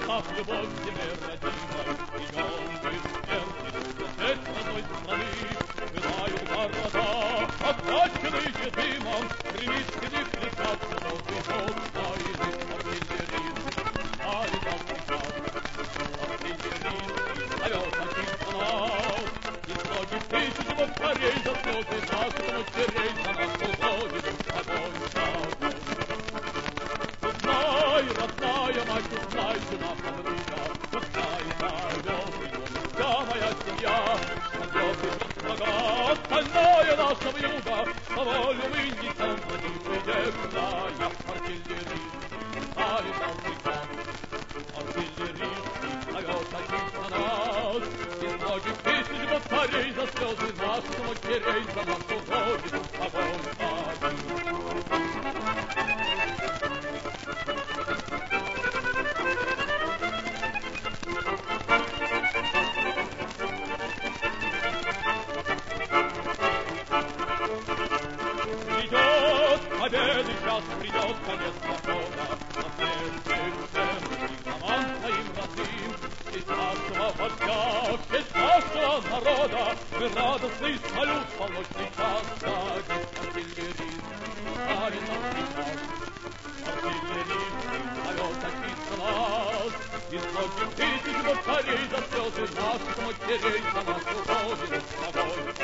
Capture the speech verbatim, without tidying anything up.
Ах, любовь земле родимой, идем мы смертный, свет родной страны. Пылают города, охваченные дымом, гремит в седых лесах желтый зов войны. Артиллерийский, ставит нам приказ, артиллерийский, зовет очистка нас. И сотни тысяч бомбарей за слезы наших матерей за нашу родину огонь огонь. Узнай, родная мать, узнай, жена подруга, узнай, зовет ее вся моя семья. Ждет и врага, остальное наша вьюга, по волю мы несем родимый декная. Артиллерийский, ставит нам приказ, артиллерийский, зовет очистка нас. Из многих тысяч батарей за слезы наших матерей за нашу родину огонь огонь. Победы час придет конец похода, на смертных землях команд своим родным. В честь нашего вождя, в честь нашего народа, мы радостный салют в полночный час дадим. Артиллерийский, ставит нам приказ, артиллерийский, зовет очистка нас. Из сотни тысяч батарей за слезы наших матерей за нашу родину огонь.